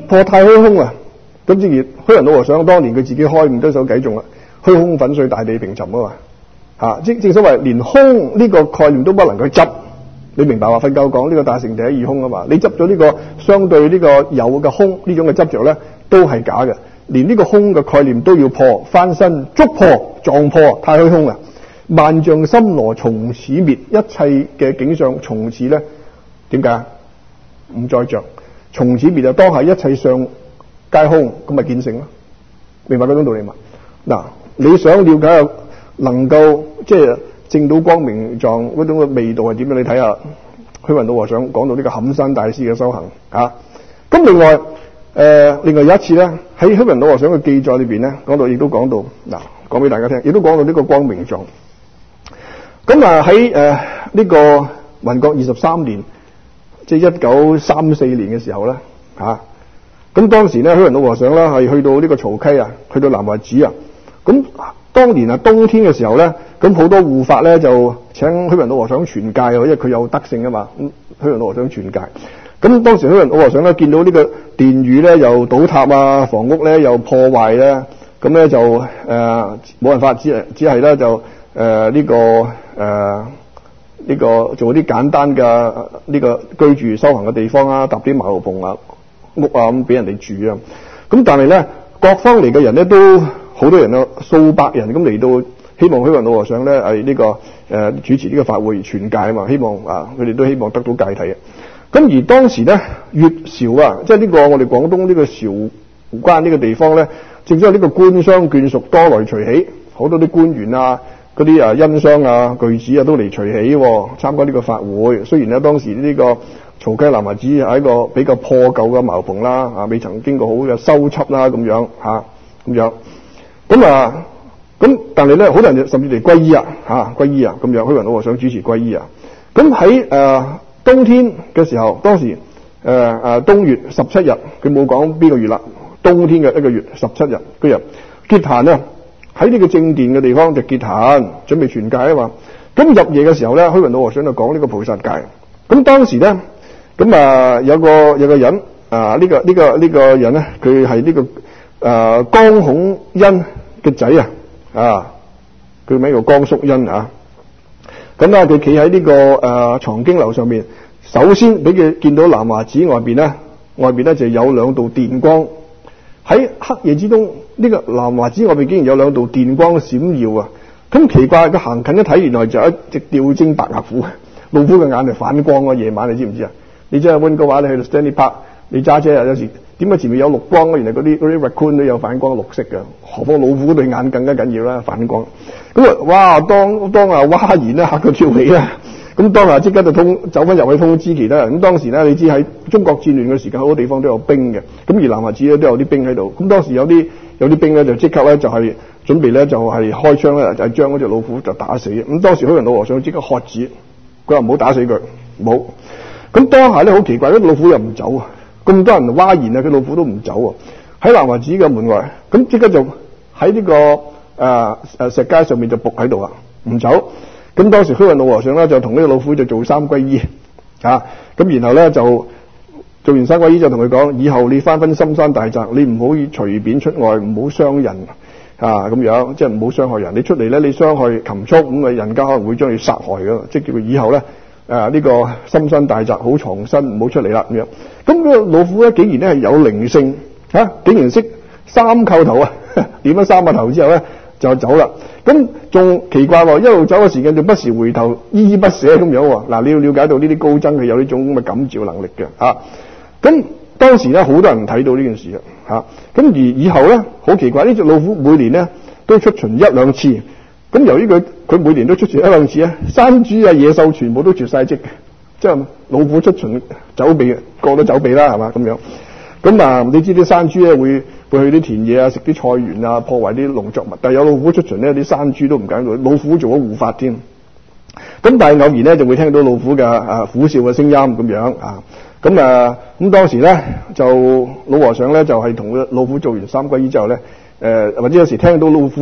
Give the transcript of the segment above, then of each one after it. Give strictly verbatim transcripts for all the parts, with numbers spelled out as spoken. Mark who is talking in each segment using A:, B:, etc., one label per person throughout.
A: 破太虛空啊！咁正如虛雲老和尚當年佢自己開悟得手偈頌啦，虛空粉碎大地平沉啊嘛嚇！即正所謂連空呢個概念都不能夠執，你明白話？佛教講呢個大乘第一義空啊嘛，你執咗呢個相對呢個有嘅空呢種嘅執着咧，都係假嘅。連呢個空嘅概念都要破，翻身捉破撞破太虛空啊！萬丈森羅從此滅，一切嘅景象從此咧點解？唔再着，從此滅就當下一切相皆空，咁咪見性咯。明白嗰種道理嘛？嗱，你想了解能夠即係證到光明狀嗰種嘅味道係點樣？你睇下虛雲老和尚講到呢個冚山大師嘅修行啊。咁另外誒、呃，另外有一次咧喺虛雲老和尚嘅記載裏邊咧，講到亦都講到嗱，講俾大家聽，亦都講到呢個光明狀。咁啊喺誒呢個民國二十三年，即係一九三四年嘅時候咧，嚇、啊、咁當時咧虛雲老和尚咧係去到呢個曹溪啊，去到南華寺啊。咁當年啊冬天嘅時候咧，咁好多護法咧就請虛雲老和尚傳戒，因為佢有德性啊嘛。咁虛雲老和尚傳戒，咁當時虛雲老和尚咧見到呢個殿宇咧又倒塌啊，房屋咧又破壞咧，咁咧就誒冇、呃、辦法，只係只係咧就誒呢、呃這個誒呢、呃這個做啲簡單嘅呢個居住修行嘅地方啊，搭啲茅棚啊屋啊咁俾人哋住啊。咁但係咧各方嚟嘅人咧都好多人啊，數百人咁嚟到，希望虛雲老和尚咧係呢個誒、呃、主持呢個法會而傳戒啊嘛，希望啊佢哋都希望得到戒體啊。咁而當時咧粵韶啊，即係呢個我哋廣東呢個韶關呢個地方咧，正所謂呢個官商眷屬多來隨喜，好多啲官員啊、嗰啲啊殷商啊、巨子啊都嚟隨喜參加呢個法會。雖然咧當時呢個曹溪南華寺係一個比較破舊嘅茅棚啦，啊未曾經過好嘅修葺啦咁樣嚇咁樣。咁啊咁，但係咧好多人甚至嚟皈依啊嚇皈依啊咁樣，虛雲老和尚主持皈依啊。咁喺誒冬天嘅時候，當時誒誒、呃、冬月十七日，佢冇講邊個月啦。冬天嘅一個月十七日嗰日結壇啊，喺呢個正殿嘅地方就結壇，準備傳戒啊嘛。咁入夜嘅時候咧，虛雲老和尚就講呢個菩薩戒。咁當時咧，咁啊有個有個人啊，呢、這個呢、這個呢、這個人咧，佢係呢個誒、呃、江孔殷嘅仔啊，啊佢名叫江叔殷啊。咁啊，佢企喺呢個誒、呃、藏經樓上面，首先俾佢見到南華寺外邊咧，外邊咧就有兩道電光。喺黑夜之中，呢、這個南華寺外邊竟然有兩道電光閃耀啊！咁奇怪，佢行近一睇，原來就有一隻吊睛白額虎，老虎嘅眼係反光啊！夜晚你知唔知啊？你真係溫哥華，你去到 Stanley Park，你揸車啊，有時點解前面有綠光啊？原來嗰啲嗰啲 raccoon 都有反光，綠色嘅，何況老虎對眼更加緊要啦，反光。咁啊，哇！當當啊，嘩然啦，嚇到跳起啦！咁當下即刻就通走翻入去通知其他人。咁當時咧，你知喺中國戰亂嘅時間，好多地方都有兵嘅。咁而南華寺咧都有啲兵喺度。咁當時有啲有啲兵咧就即刻咧就係、是、準備咧就係、是、開槍咧，就係將嗰隻老虎就打死。咁當時虛雲老和尚即刻喝止，佢話唔好打死佢，冇。咁當下咧好奇怪，啲老虎又唔走啊！咁多人嘩然啊，佢老虎都唔走啊！喺南華寺嘅門外，咁即刻就喺呢、這個誒誒、呃、石階上面就伏喺度啊，唔走。咁當時虛雲老和尚咧就同呢個老虎就做三皈依啊，咁然後咧就做完三皈依就同佢講：以後你翻返深山大澤，你唔好隨便出外，唔好傷人啊咁樣，即係唔好傷害人。你出嚟咧，你傷害禽畜咁啊，人家可能會將你殺害噶，即係叫佢以後咧誒呢、啊這個深山大澤好藏身，唔好出嚟啦咁樣。咁個老虎咧竟然咧係有靈性嚇、啊，竟然識三叩頭啊！點咗三個頭之後咧就走啦。咁仲奇怪喎，一路走嘅時間就不時回頭依依不捨咁樣喎。嗱，你要了解到呢啲高僧係有呢種咁嘅感召能力嘅嚇。咁、啊、當時咧好多人睇到呢件事啊嚇。咁而以後咧好奇怪，呢隻老虎每年咧都出巡一兩次。咁由於佢佢每年都出巡一兩次咧，山豬啊野獸全部都絕晒跡，即係老虎出巡走避，個個都走避啦，係嘛咁樣。咁啊，你知啲山豬咧會會去啲田野啊，食啲菜園啊，破壞啲農作物。但係有老虎出巡咧，啲山豬都唔敢做，老虎做咗護法添。咁但係偶然咧就會聽到老虎嘅啊虎嘯嘅聲音咁樣啊。咁啊咁當時咧就老和尚咧就係同老虎做完三皈依之後咧，誒、呃、或者有時聽到老虎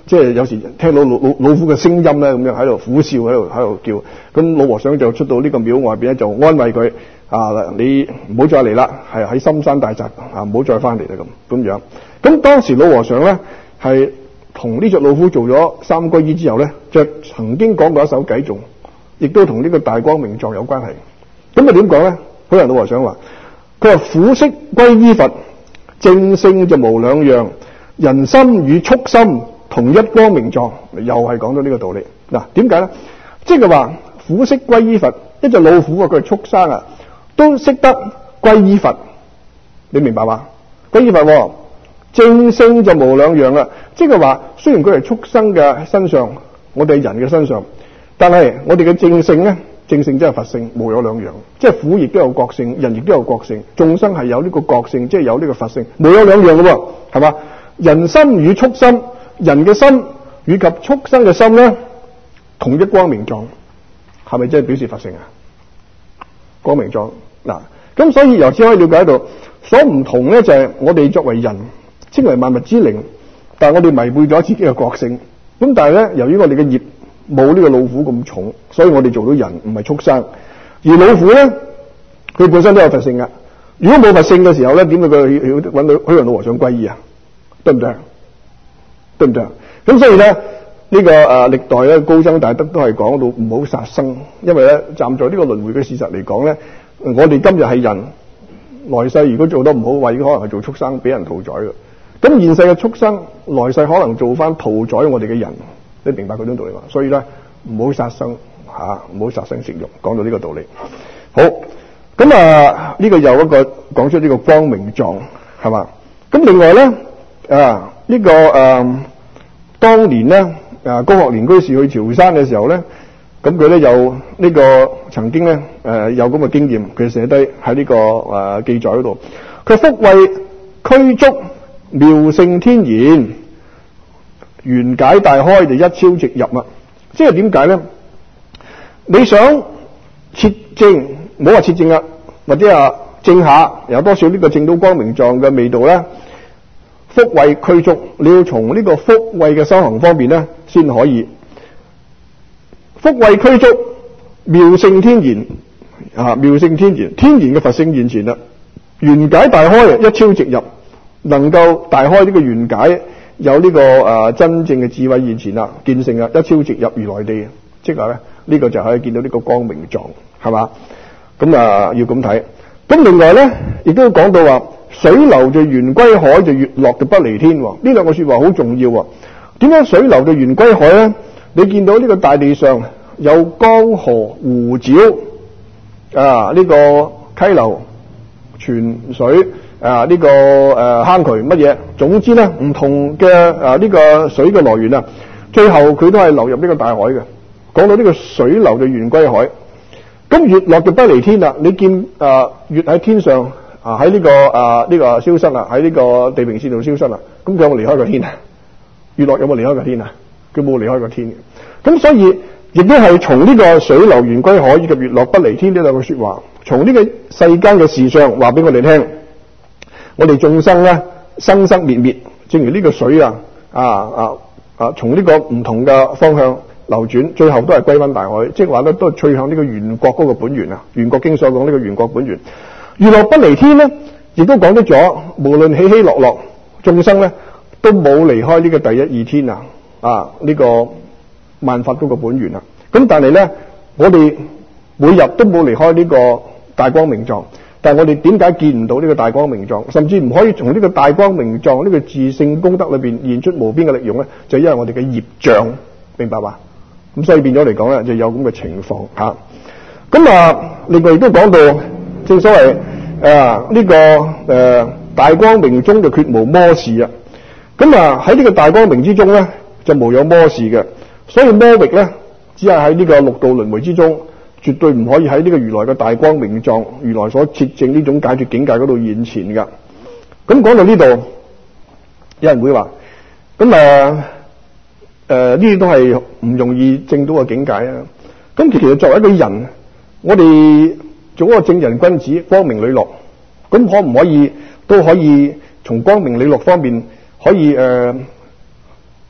A: 即係有時聽到老老老虎嘅聲音咧，咁樣喺度苦笑，喺度喺度叫。咁老和尚就出到呢個廟外邊咧，就安慰佢啊，你唔好再嚟啦，係喺深山大澤啊，唔好再翻嚟啦咁咁樣。咁當時老和尚咧係同呢隻老虎做咗三皈依之後咧，就曾經講過一首偈頌，亦都同呢個大光明藏有關係。咁啊點講咧？好人老和尚話：佢話苦識皈依佛，正性就無兩樣，人心與畜心同一光明藏。又係講到呢個道理。嗱，點解咧？即係話苦識皈依佛，一隻老虎啊，佢係畜生啊，都識得皈依佛。你明白嘛？皈依佛正性就無兩樣啦。即係話，雖然佢係畜生嘅身上，我哋人嘅身上，但係我哋嘅正性咧，正性即係佛性，無有兩樣。即係虎亦都有覺性，人亦都有覺性，眾生係有呢個覺性，即係有呢個佛性，無有兩樣嘅喎，係嘛？人心與畜心，人嘅心以及畜生嘅心咧，同一光明藏，係咪即係表示佛性啊？光明藏嗱，咁所以由此可以了解到，所唔同咧就係我哋作為人，稱為萬物之靈，但係我哋迷背咗自己嘅覺性。咁但係咧，由於我哋嘅業冇呢個老虎咁重，所以我哋做到人唔係畜生。而老虎咧，佢本身都有佛性噶。如果冇佛性嘅時候咧，點會佢搵到虛雲老和尚皈依啊？對唔對？對唔對？咁所以咧，呢、這個誒、呃、歷代咧高僧大德都係講到唔好殺生，因為咧站在呢個輪迴嘅事實嚟講咧，我哋今日係人，來世如果做得唔好，為可能係做畜生，俾人屠宰嘅。咁現世嘅畜生，來世可能做翻屠宰我哋嘅人，你明白嗰種道理嘛？所以咧，唔好殺生吓，唔好殺生食肉，講到呢個道理。好，咁啊呢、這個又一個講出呢個光明藏係嘛？咁另外咧啊呢、這個誒、啊、當年咧啊高學年居士去潮汕嘅時候咧，咁佢咧有呢個曾經咧誒、啊、有咁嘅經驗，佢寫低喺呢個誒、啊、記載嗰度，佢福慧俱足，妙勝天然，圓解大開就一超直入啊！即係點解咧？你想切證，唔好話切證啊，或者啊證下有多少呢個證到光明藏嘅味道咧？福慧俱足，你要從呢個福慧嘅修行方面咧，先可以福慧俱足，妙勝天然啊！妙勝天然，天然嘅佛性現前啦，圓解大開，一超直入。能夠大開呢個圓解，有呢、這個誒、呃、真正嘅智慧現前啦，見性啊，一超直入如來地，即係咧呢個就可以見到呢個光明藏，係嘛？咁啊要咁睇。咁另外咧，亦都講到話水流就圓歸海，就月落就不離天。呢兩個說話好重要啊！點解水流就圓歸海咧？你見到呢個大地上有江河湖沼啊，呢、這個溪流泉水。啊！呢、這個誒、呃、坑渠乜嘢？總之咧，唔同嘅啊呢、這個水嘅來源啊，最後佢都係流入呢個大海嘅。講到呢個水流就圓歸海，咁月落就不離天啦。你見啊月喺天上啊喺呢、這個啊呢、這個消失啦，喺呢個地平線度消失啦。咁佢有冇離開過天啊？月落有冇離開過天啊？佢冇離開過天嘅。咁所以亦都係從呢個水流圓歸海以及月落不離天呢兩個說話，從呢個世間嘅事上話俾我哋聽。我哋眾生咧生生滅滅，正如呢個水啊啊啊啊，從呢個唔同嘅方向流轉，最後都係歸翻大海。即係話咧，都係趨向呢個緣覺嗰個本源啊。緣覺經所講呢個緣覺本源，月落不離天咧，亦都講得咗，無論起起落落，眾生咧都冇離開呢個第一二天啊啊呢、這個萬法嗰個本源啊。咁但係咧，我哋每日都冇離開呢個大光明藏。但係我哋點解見唔到呢個大光明藏，甚至唔可以從呢個大光明藏呢、這個自性功德裏邊現出無邊嘅力用咧？就因為我哋嘅業障，明白嘛？咁所以變咗嚟講咧，就有咁嘅情況吓。咁啊，另外亦都講到，正所謂啊呢、這個誒、呃、大光明中就絕無魔事啊。咁啊喺呢個大光明之中咧，就無有魔事嘅。所以魔域咧，只係喺呢個六道輪迴之中。絕對唔可以喺呢個如來嘅大光明藏，如來所設證呢種解脫境界嗰度現前噶。咁講到呢度，有人會話：咁誒誒呢啲都係唔容易證到嘅境界啊。咁其實作為一個人，我哋做一個正人君子，光明磊落，咁可唔可以都可以從光明磊落方面可以誒、呃、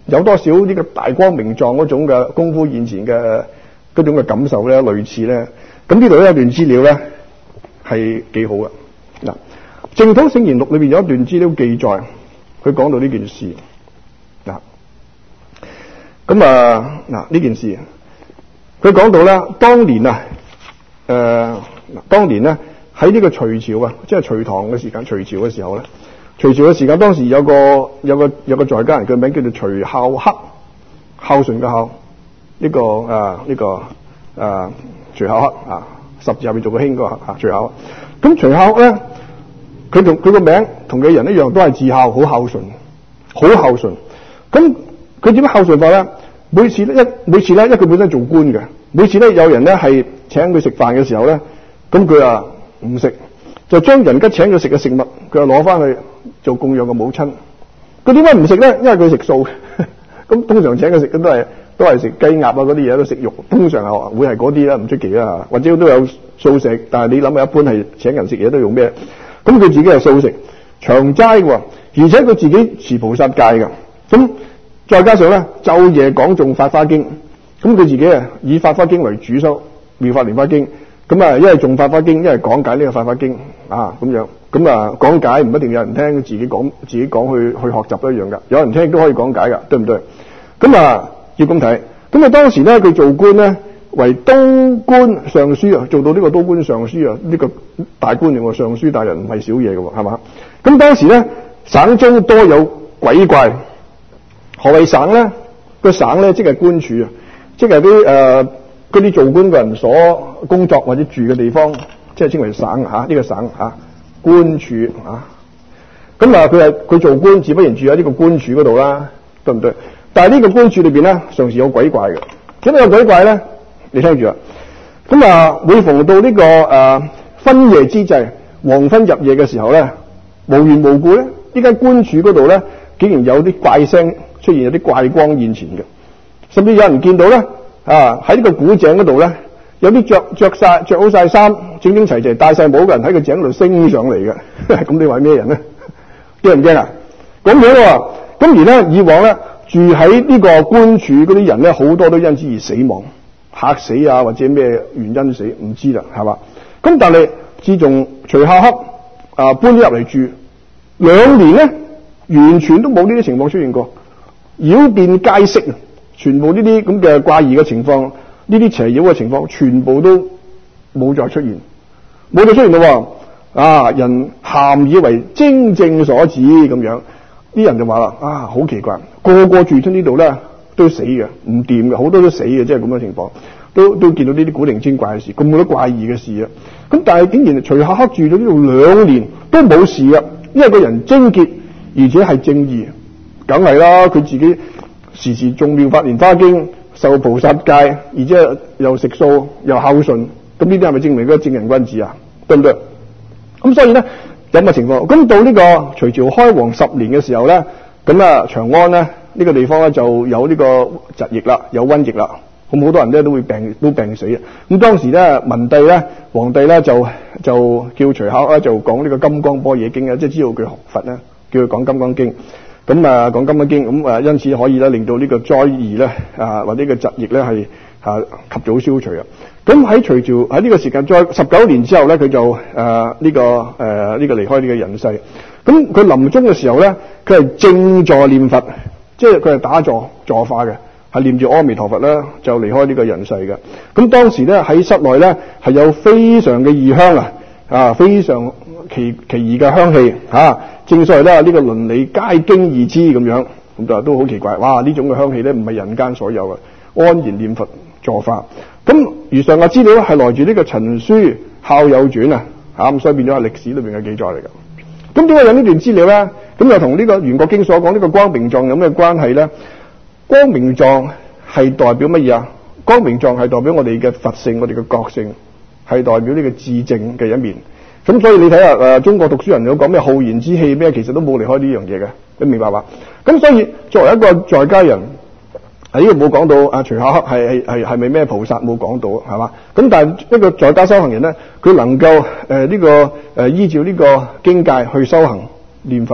A: 有多少呢個大光明狀嗰種嘅功夫現前嘅嗰種嘅感受咧，類似咧。咁呢度咧有一段資料咧係幾好嘅。嗱，淨土聖言錄裏邊有一段資料記載，佢講到呢件事。嗱，咁啊嗱呢件事，佢講到咧，當年啊，誒、呃，當年咧喺呢個隋朝啊，即係隋唐嘅時間，隋朝嘅時候咧。隋朝嘅時間，當時有個有個有個在家人，佢名叫做徐孝克，孝順嘅孝，呢、這個啊呢、這個啊徐孝克啊，十字下面做個興個啊徐孝克。咁徐孝克咧，佢同佢個名同佢人一樣，都係自孝，好孝順，好孝順。咁佢點樣孝順法咧？每次咧一每次咧，因為佢本身做官嘅，每次咧有人咧係請佢食飯嘅時候咧，咁佢啊唔食，就將人家請佢食嘅食物，佢就攞翻去做供養嘅母親。佢點解唔食咧？因為佢食素。咁通常請佢食嘅都係都係食雞鴨啊嗰啲嘢，都食肉。通常係會係嗰啲啦，唔出奇啦。或者都有素食，但係你諗下，一般係請人食嘢都用咩？咁佢自己係素食，長齋喎，而且佢自己持菩薩戒嘅。咁再加上咧，晝夜講誦法華經。咁佢自己啊以法華經為主修，妙法蓮華經。咁啊，一係誦法華經，一係講解呢個法華經啊，咁樣。咁啊，講解唔一定有人聽，自己講自己講去去學習都一樣噶。有人聽都可以講解噶，對唔對？咁啊，要咁睇。咁啊，當時咧佢做官咧，為都官尚書啊，做到呢個都官尚書啊，呢、這個大官嚟喎，尚書大人唔係少嘢嘅喎，係嘛？咁當時咧，省中多有鬼怪。何謂省咧？個省咧，即係官署啊，即係啲誒嗰啲做官嘅人所工作或者住嘅地方，即係稱為省嚇。呢、啊這個省嚇。啊官署啊，咁啊佢係佢做官，自不然住喺呢個官署嗰度啦，對唔對？但係呢個官署裏邊咧，常時有鬼怪嘅。點解有鬼怪咧？你聽住啦。咁啊，每逢到呢、這個誒、啊、昏夜之際，黃昏入夜嘅時候咧，無緣無故咧，呢間官署嗰度咧，竟然有啲怪聲出現，有啲怪光現前嘅，甚至有人見到咧啊喺呢個古井嗰度咧。有啲着着晒着好晒衫，整整齊齊戴晒帽嘅人喺個井度升上嚟嘅，咁你話咩人咧？驚唔驚啊？咁樣喎，咁而咧以往咧住喺呢個官署嗰啲人咧，好多都因此而死亡，嚇死啊，或者咩原因死唔知啦，係嘛？咁但係自從徐孝克啊搬咗入嚟住兩年咧，完全都冇呢啲情況出現過，妖變皆息啊！全部呢啲咁嘅怪異嘅情況。呢啲邪妖嘅情況全部都冇再出現，冇再出現咯喎！啊，人咸以為精正所指咁樣，啲人就話啦：啊，好奇怪，個個住出呢度咧都死嘅，唔掂嘅，好多都死嘅，即係咁嘅情況，都都見到呢啲古靈精怪嘅事，咁多怪異嘅事啊！咁但係竟然徐孝克住咗呢度兩年都冇事啊，因為個人貞潔而且係正義，梗係啦，佢自己時時誦妙法蓮華經。受菩薩戒，而且又食素又孝順，咁呢啲係咪證明嗰個正人君子啊？對唔對？咁所以咧有咁嘅情況。咁到呢個隋朝開皇十年嘅時候咧，咁啊長安咧呢、這個地方咧就有呢個疾疫啦，有瘟疫啦，咁好多人咧都會病都病死啊。咁當時咧文帝咧皇帝咧就就叫徐孝克就講呢個金剛般若經啊，即係知道佢學佛咧，叫佢講金剛經。咁啊，講金剛經，咁啊，因此可以咧，令到呢個災異咧，啊，或者個疾疫咧，係啊及早消除啊。咁喺隋朝喺呢個時間，再十九年之後咧，佢就誒呢、啊這個誒呢、啊這個離開呢個人世。咁佢臨終嘅時候咧，佢係正坐念佛，即係佢係打坐坐化嘅，係念住阿彌陀佛啦，就離開呢個人世嘅。咁當時咧喺室內咧係有非常嘅異香啊，啊非常奇奇異嘅香氣啊。正所謂咧，呢個倫理皆經義之咁樣，咁就都好奇怪。哇！呢種嘅香氣咧，唔係人間所有嘅，安然念佛坐化。咁如上嘅資料係來自呢個《陳書孝友傳》啊，嚇咁所以變咗係歷史裏邊嘅記載嚟㗎。咁點解有呢段資料咧？咁又同呢個《圓覺經》所講呢個光明藏有咩關係咧？光明藏係代表乜嘢啊？光明藏係代表我哋嘅佛性，我哋嘅覺性，係代表呢個智證嘅一面。咁所以你睇下誒，中國讀書人有講咩浩然之氣咩，其實都冇離開呢樣嘢嘅，你明白嘛？咁所以作為一個在家人，喺呢度冇講到啊，徐孝克係係係係咪咩菩薩冇講到係嘛？咁但係一個在家修行人咧，佢能夠誒呢、呃這個誒、呃、依照呢個經戒去修行念佛，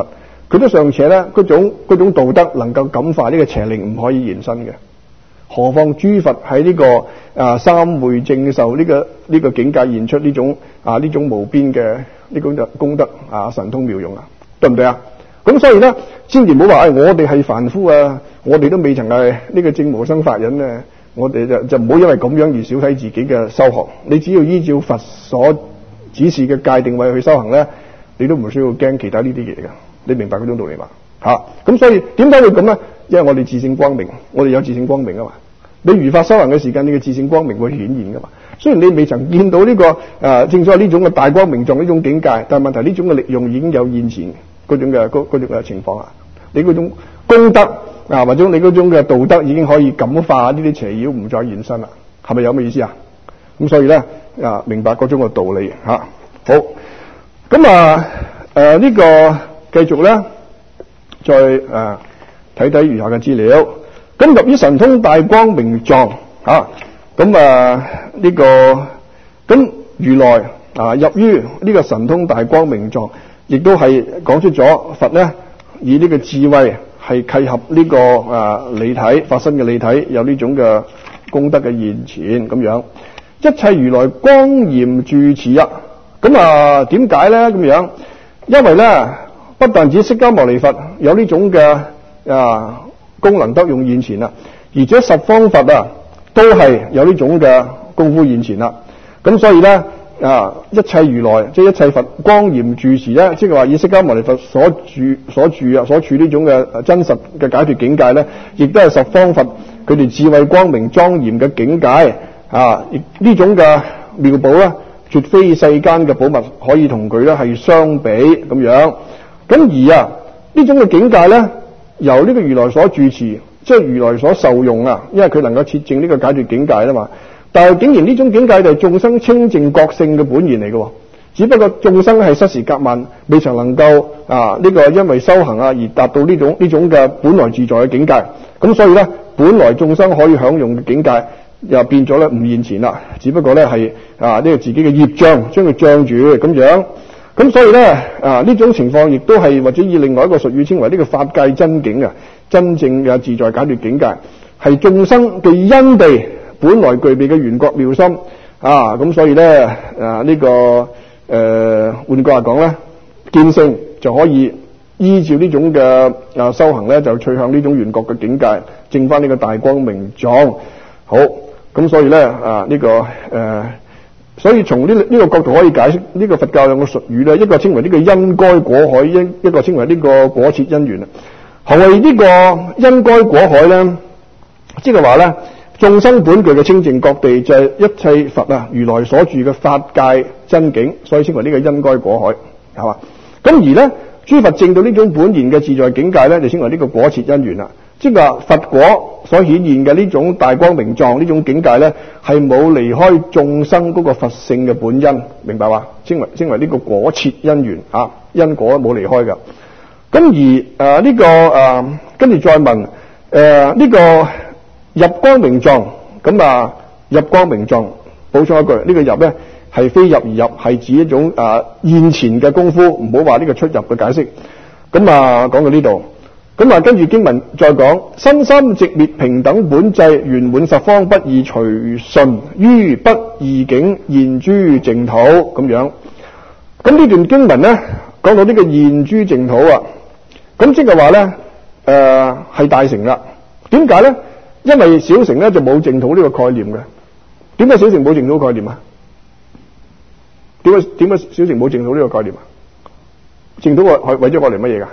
A: 佢都尚且咧嗰種嗰種道德能夠感化呢個邪靈唔可以延伸嘅，何況諸佛喺呢、這個啊三昧正受呢、這個呢、這個境界現出呢種啊呢種無邊嘅呢種功德啊神通妙用啊，對唔對啊？咁所以咧，千祈唔好話誒，我哋係凡夫啊，我哋都未曾係呢個證無生法忍啊，我哋就就唔好因為咁樣而小睇自己嘅修學。你只要依照佛所指示嘅界定位去修行咧，你都唔需要驚其他呢啲嘢㗎。你明白嗰種道理嘛？吓、啊，咁所以點解會咁咧？因為我哋自性光明，我哋有自性光明啊嘛。你如法修行嘅時間，你嘅自性光明會顯現噶嘛。雖然你未曾見到呢、這個誒、呃，正所謂呢種嘅大光明狀呢種境界，但係問題呢種嘅力用已經有現前嗰種嘅嗰嗰種嘅情況啊。你嗰種功德啊，或者你嗰種嘅道德已經可以感化呢啲邪妖唔再現身啦。係咪有咩意思啊？咁所以咧啊，明白嗰種嘅道理吓、啊。好，咁啊誒呢個繼續咧，再誒睇睇餘下嘅資料。咁入於神通大光明狀啊，咁啊呢、這個咁如來啊入於呢個神通大光明狀，亦都係講出咗佛咧以呢個智慧係契合呢、這個啊理體發生嘅理體，有呢種嘅功德嘅現前咁樣，一切如來光嚴住持啊。咁啊點解咧咁樣？因為咧不但止釋迦牟尼佛有呢種嘅啊功能得用現前啦，而且十方佛啊都係有呢種嘅功夫現前啦。咁所以咧啊，一切如來即係一切佛光嚴住持咧，即係話以釋迦牟尼佛所住所住啊所處呢種嘅真實嘅解脫境界咧，亦都係十方佛佢哋智慧光明莊嚴嘅境界啊！呢種嘅妙寶咧，絕非世間嘅寶物可以同佢咧係相比咁樣。咁而啊呢種嘅境界咧，由呢個如來所住持，即係如來所受用啊，因為佢能夠設證呢個解脫境界啦嘛。但係竟然呢種境界就係眾生清淨覺性嘅本然嚟嘅，只不過眾生係失時夾慢，未曾能夠啊呢、這個因為修行啊而達到呢種呢種嘅本來自在嘅境界。咁所以咧，本來眾生可以享用嘅境界，又變咗咧唔現前啦。只不過咧係啊呢、這個自己嘅業障將佢障住咁樣。咁所以咧啊呢種情況亦都係或者以另外一個術語稱為呢個法界真境啊，真正嘅自在解脫境界，係眾生嘅因地本來具備嘅緣覺妙心啊。咁所以咧啊呢、這個誒、呃、換句話講咧，見性就可以依照呢種嘅啊修行咧，就趨向呢種緣覺嘅境界，證翻呢個大光明狀。好，咁所以咧啊呢、這個誒。呃所以從呢呢個角度可以解釋呢個佛教兩個術語咧，一個稱為呢個因該果海，一一個稱為呢個果切因緣啊。何謂呢個因該果海咧？即係話咧，眾生本具嘅清淨覺地就係一切佛啊如來所住嘅法界真境，所以稱為呢個因該果海，係嘛？咁而咧諸佛證到呢種本然嘅自在境界咧，就稱為呢個果切因緣啦。即係話佛果所顯現嘅呢種大光明狀呢種境界咧，係冇離開眾生嗰個佛性嘅本因，明白嘛？稱為稱為呢個果切因緣啊，因果冇離開噶。咁而誒呢、呃這個誒跟住再問誒呢、呃這個入光明狀，咁啊入光明狀補充一句，呢、這個入咧係非入而入，係指一種誒、呃、現前嘅功夫，唔好話呢個出入嘅解釋。咁啊講到呢度。咁啊，跟住經文再講，身心寂滅平等本際，圓滿十方不二隨順，於不二境現諸淨土咁樣。咁呢段經文咧，講到呢個現諸淨土啊，咁即係話咧，誒、呃、係大乘啦。點解咧？因為小乘咧就冇淨土呢個概念嘅。點解小乘冇淨土概念啊？點解點解小乘冇淨土呢個概念啊？淨土係為咗我嚟乜嘢噶？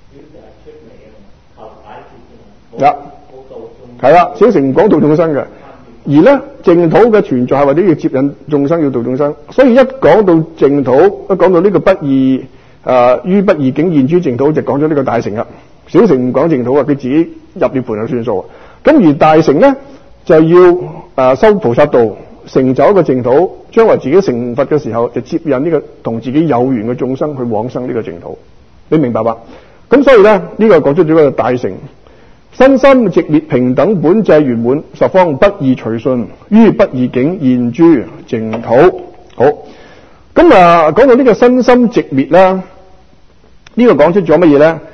A: 啊，係啦，小乘講度眾生嘅，而咧淨土嘅存在係為咗要接引眾生，要度眾生，所以一講到淨土，一講到呢個不二誒、呃、於不二境現諸淨土，就講咗呢個大乘啦。小乘唔講淨土啊，佢自己入涅槃就算數。咁而大乘咧就要誒、呃、修菩薩道，成就一個淨土，將來自己成佛嘅時候，就接引呢個同自己有緣嘅眾生去往生呢個淨土。你明白吧？咁所以咧呢、這個講出咗個大乘。身心寂滅平等本際圓滿十方不二隨順，於不二境現諸淨土。好，咁啊講到呢個身心寂滅啦，呢、這個講出咗乜嘢咧？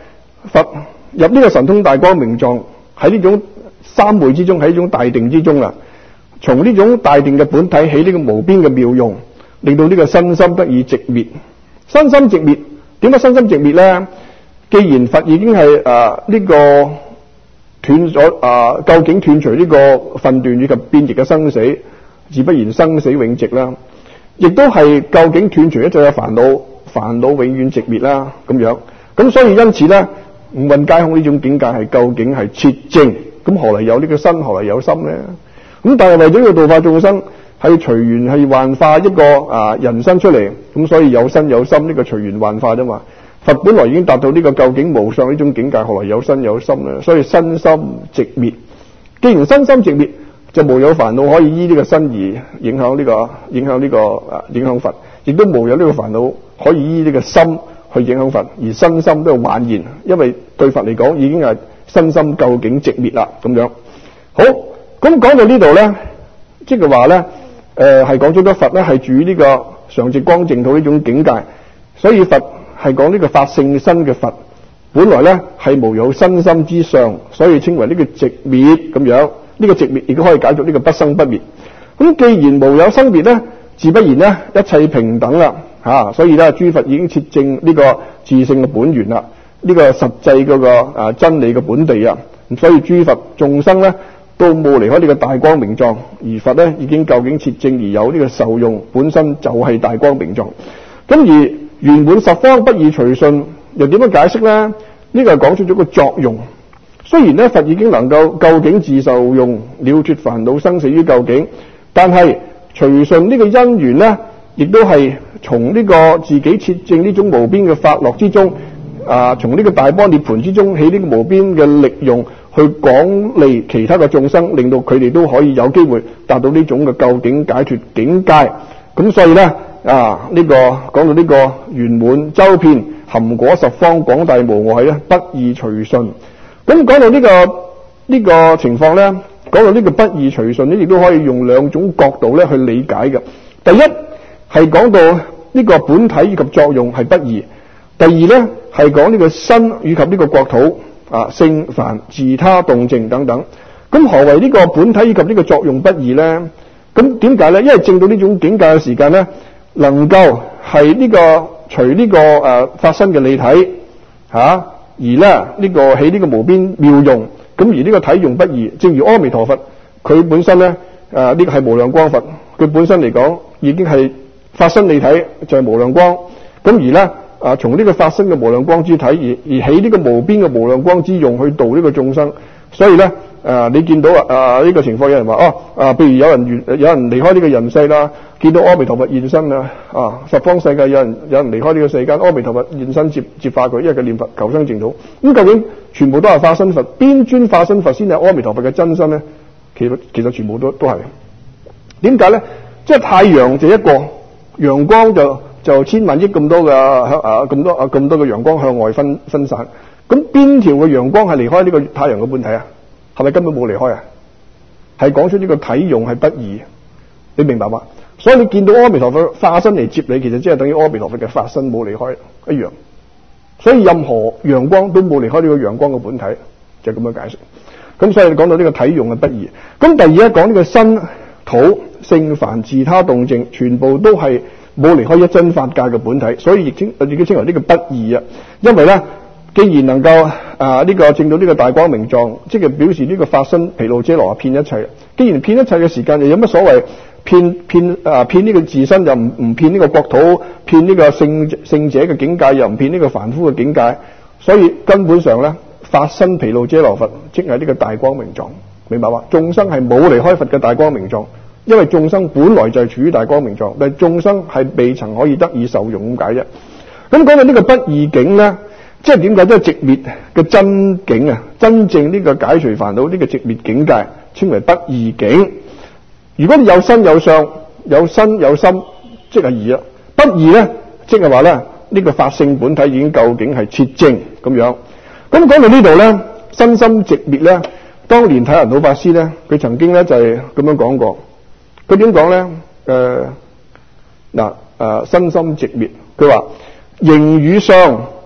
A: 佛入呢個神通大光明狀，喺呢種三昧之中，喺呢種大定之中啦，從呢種大定嘅本體起呢個無邊嘅妙用，令到呢個身心得以寂滅。身心寂滅，點解身心寂滅咧？既然佛已經係誒呢個斷咗啊，究竟斷除呢個分段以及變異嘅生死，自不然生死永寂啦，亦都係究竟斷除一切嘅煩惱，煩惱永遠寂滅啦，咁樣。咁所以因此咧，五蘊皆空呢種境界係究竟係切證，咁何來有呢個身，何來有心咧？咁但係為咗呢個度化眾生，係隨緣係幻化一個啊人身出嚟，咁所以有身有心呢個隨緣幻化啫嘛。佛本來已經達到呢個究竟無上呢種境界，何來有身有心咧？所以身心寂滅。既然身心寂滅，就無有煩惱可以依呢個身而影響呢個影響呢個啊影響佛，亦都無有呢個煩惱可以依呢個心去影響佛，而身心都係幻然，因為對佛嚟講已經係身心究竟寂滅啦咁樣。好，咁講到呢度咧，即係話咧，誒係講咗咗佛咧係住於呢個常寂光淨土呢種境界，所以佛係講呢個法性身嘅佛，本來咧係無有身心之上，所以稱為呢個寂滅咁樣。呢個寂滅亦都可以解作呢個不生不滅。咁既然無有生滅咧，自不然咧一切平等啦嚇、啊，所以咧諸佛已經切證呢個自性嘅本源啦，呢、這個實際嗰個啊真理嘅本地啊，咁所以諸佛眾生咧都冇離開呢個大光明狀，而佛咧已經究竟切證而有呢個受用，本身就係大光明狀。咁而圓滿十方不二隨順又點樣解釋咧？呢、這個係講出咗個作用。雖然咧佛已經能夠究竟自受用，了脫煩惱生死於究竟，但係隨順呢個因緣咧，亦都係從呢個自己切證呢種無邊嘅法樂之中，啊，從呢個大般涅槃之中起呢個無邊嘅力用，去廣利其他嘅眾生，令到佢哋都可以有機會達到呢種嘅究竟解脫境界。咁所以咧啊，呢、這個講到呢個圓滿周遍含果十方廣大無礙咧，不二隨順。咁講到呢、這個呢、這個情況咧，講到呢個不二隨順咧，亦都可以用兩種角度咧去理解嘅。第一係講到呢個本體以及作用係不二；第二咧係講呢個身以及呢個國土啊、聖凡自他動靜等等。咁何為呢個本體以及呢個作用不二咧？咁點解咧？因為證到呢種境界嘅時間咧，能夠係呢、這個隨呢、這個誒、啊、發生嘅理體嚇。啊而咧呢、這個起呢個無邊妙用，咁而呢個體用不二，正如阿彌陀佛佢本身咧，誒、呃、呢、這個係無量光佛，佢本身嚟講已經係發生理體就係、是、無量光，咁而咧啊從呢個發生嘅無量光之體而而起呢個無邊嘅無量光之用去度呢個眾生，所以咧誒、呃、你見到啊啊呢、這個情況有人話哦啊，譬如有人有人離開呢個人世啦。見到阿彌陀佛現身啊！啊，十方世界有人有人離開呢個世間，阿彌陀佛現身接接化佢，因為佢念佛求生淨土。咁究竟全部都係化身佛，邊尊化身佛先係阿彌陀佛嘅真身咧？其實其實全部都都係。點解咧？即係太陽就一個陽光就就千萬億咁多嘅向啊咁多啊咁多嘅陽光向外分分散。咁邊條嘅陽光係離開呢個太陽嘅本體啊？係咪根本冇離開啊？係講出呢個體用係不二，你明白嗎？所以你見到阿彌陀佛化身嚟接你，其實即係等於阿彌陀佛嘅化身冇離開一樣。所以任何陽光都冇離開呢個陽光嘅本體，就係咁樣解釋。咁所以你講到呢個體用係不二。咁第二一講呢個身土聖凡自他動靜，全部都係冇離開一真法界嘅本體，所以亦稱亦都稱為呢個不二啊。因為咧，既然能夠啊呢個證到呢個大光明狀，即係表示呢個法身毗盧遮那遍一切。既然遍一切嘅時間，又有乜所謂？遍遍啊遍呢個自身又唔唔遍呢個國土，遍呢個聖聖者嘅境界又唔遍呢個凡夫嘅境界，所以根本上咧，法身毗盧遮那佛即係呢個大光明狀，明白嘛？眾生係冇離開佛嘅大光明狀，因為眾生本來就係處於大光明狀，但係眾生係未曾可以得以受用咁解啫。咁講到呢個不二境咧，即係點解？即係寂滅嘅真境啊，真正呢個解除煩惱呢個寂滅境界，稱為不二境。如果你有身有相，有身有心，即係二啦。不二咧，即係話咧，呢、這個法性本體已經究竟係切證咁樣。咁講到呢度咧，身心寂滅咧，當年睇人老法師咧，佢曾經咧就係咁樣講過。佢點講咧？誒、呃、嗱，誒、呃、身心寂滅，佢話形與相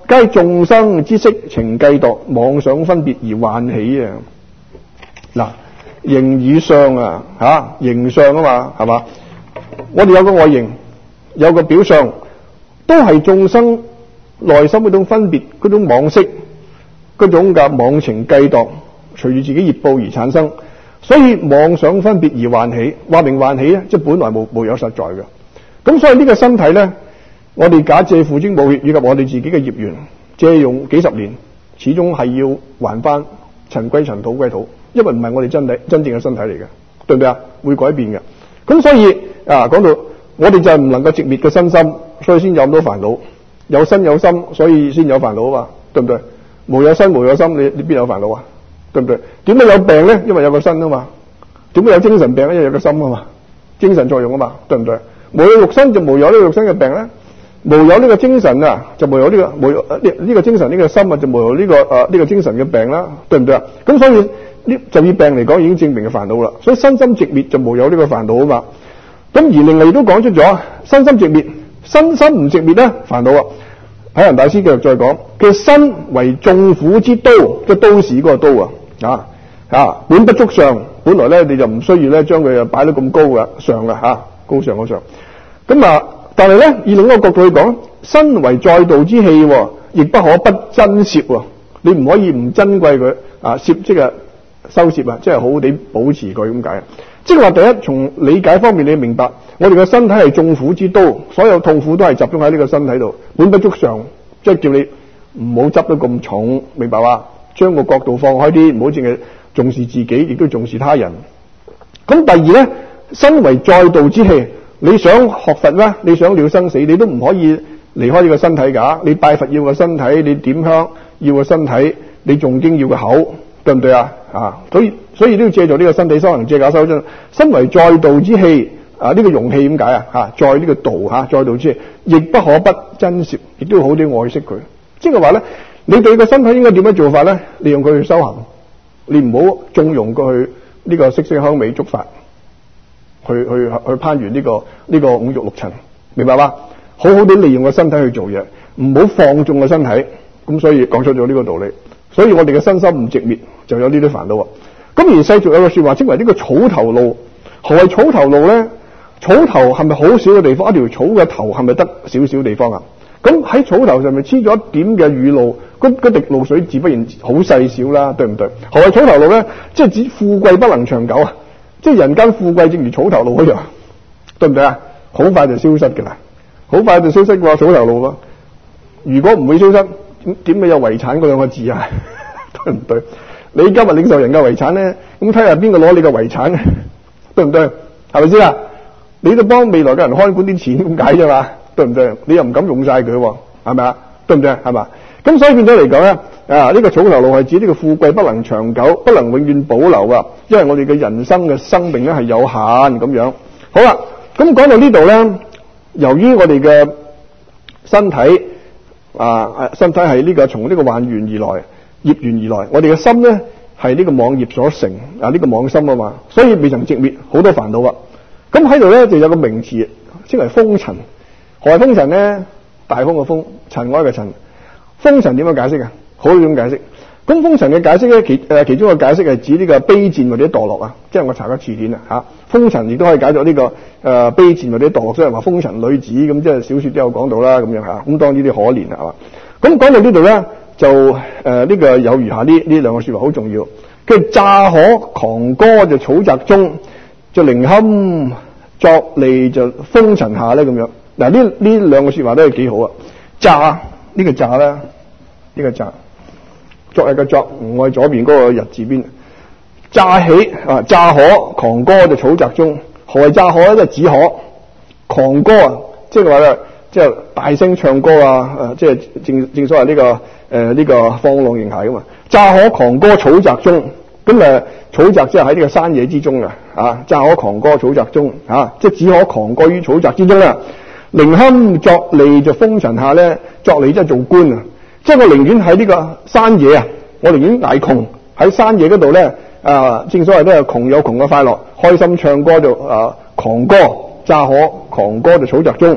A: 皆眾生之色情計度，妄想分別而幻起啊！嗱，形與相啊，吓形相啊嘛，係嘛？我哋有個外形，有個表相，都係眾生內心嗰種分別、嗰種妄識、嗰種嘅妄情計度，隨住自己業報而產生，所以妄想分別而幻起。話明幻起咧，即係本來冇冇有實在嘅。咁所以呢個身體咧，我哋假借父精母血以及我哋自己嘅業緣，借用幾十年，始終係要還翻塵歸塵，土歸土，因為唔係我哋真體真正嘅身體嚟嘅，對唔對啊？會改變嘅。咁所以啊，講到我哋就係唔能夠直滅嘅身心，所以先有咁多煩惱。有身有心，所以先有煩惱啊嘛，對唔對？無有身無有心，你你邊有煩惱啊？對唔對？點解有病咧？因為有個身啊嘛。點解有精神病咧？因為有個心啊嘛，精神作用啊嘛，對唔對？無有肉身就無有呢個肉身嘅病咧，無有呢個精神啊，就無有呢、這個無有呢呢、這個精神呢、這個心啊，就無有呢、這個誒呢、呃這個精神嘅病啦，對唔對啊？咁所以呢就以病嚟講已經證明嘅煩惱啦。所以身心直滅就無有呢個煩惱啊嘛。咁而另外都講出咗身心直滅，身心唔直滅咧煩惱啊。海雲大師繼續再講，佢身為眾苦之都，即係都市嗰個都啊啊啊，本不足上，本來咧你就唔需要咧將佢啊擺到咁高嘅上嘅吓、啊，高尚嗰上。咁啊，但係咧以另一個角度去講，身為載道之器，亦不可不珍攝。你唔可以唔珍貴佢啊，攝即係收攝啊，即係好好地保持佢咁解。即係話第一，從理解方面你明白，我哋嘅身體係眾苦之都，所有痛苦都係集中喺呢個身體度。本不足上，即係叫你唔好執得咁重，明白嘛？將個角度放開啲，唔好淨係重視自己，亦都重視他人。咁第二咧，身為載道之器，你想學佛咧，你想了生死，你都唔可以離開呢個身體噶。你拜佛要個身體，你點香要個身體，你誦經要個口，對唔對啊？啊，所以所以都要借助呢個身體修行，借假修真。身為載道之器啊，呢、這個容器點解啊？吓，載呢個道吓，載道之器，亦不可不珍攝，亦都要好啲愛惜佢。即係話咧，你對個身體應該點樣做法咧？利用佢去修行，你唔好縱容過去呢個色聲香味觸法，去去去攀緣呢、這個呢、這個五欲六塵，明白嗎？好好地利用個身體去做嘢，唔好放縱個身體。咁所以講出咗呢個道理。所以我哋嘅身心唔直滅，就有呢啲煩惱啊。咁而世俗有個說話，稱為呢個草頭路。何謂草頭路咧？草頭係咪好少嘅地方？一條草嘅頭係咪得少少地方啊？咁喺草頭上面黐咗一點嘅雨露，嗰滴露水自不然好細小啦，對唔對？何謂草頭路咧？即係指富貴不能長久啊！即係人間富貴正如草頭路一樣，對唔對啊？好快就消失㗎啦，好快就消失嘅話，草頭路咯。如果唔會消失，點會有遺產嗰兩個字啊？對唔對？你今日領受人嘅遺產咧，咁睇下邊個攞你嘅遺產，對唔對？係咪先啊？你都幫未來嘅人看管啲錢咁解啫嘛，對唔對？你又唔敢用晒佢，係咪啊？對唔對？係嘛？咁所以變咗嚟講咧，啊呢、這個草頭路係指呢個富貴不能長久，不能永遠保留啊，因為我哋嘅人生嘅生命咧係有限咁樣。好啦，咁講到呢度咧，由於我哋嘅身體啊，身體係呢個從呢個幻緣而來。業緣而來，我哋嘅心咧係呢個妄業所成啊，呢、這個妄心啊嘛，所以未曾直滅，好多煩惱啊。咁喺度咧就有個名詞，稱為風塵。何謂風塵咧？大風嘅風，塵埃嘅塵。風塵點樣解釋啊？好多種解釋。咁風塵嘅解釋咧，其誒其中嘅解釋係指呢個卑賤或者墮落啊。即係我查個詞典啊吓，風塵亦都可以解作呢、這個誒、呃、卑賤或者墮落，即係話風塵女子咁，即係小說都有講到啦咁樣吓。咁當呢啲可憐係嘛。咁講到呢度咧。就誒呢、呃這個有餘下呢呢兩個說話好重要。佢乍可狂歌就草澤中，就凌堪作利就風塵下咧咁樣。嗱呢呢兩個說話都係幾好啊。乍呢個乍咧，呢、這個乍作係個作，唔係左邊嗰個日字邊。乍起啊，乍可狂歌就草澤中。何謂乍可咧？即係只可狂歌啊，即係話咧。即係大聲唱歌啊！誒、呃，即係正正所謂呢、這個誒呢、呃這個放浪形骸噶嘛。乍可狂歌草澤中，咁誒草澤即係喺呢個山野之中嘅啊。乍可狂歌草澤中啊，即係只可狂歌於草澤之中啦。凌堪作利就風塵下咧，作利即係做官啊。即係我寧願喺呢個山野啊，我寧願捱窮喺山野嗰度咧啊。正所謂都係窮有窮嘅快樂，開心唱歌就啊狂歌。乍可狂歌就草澤中。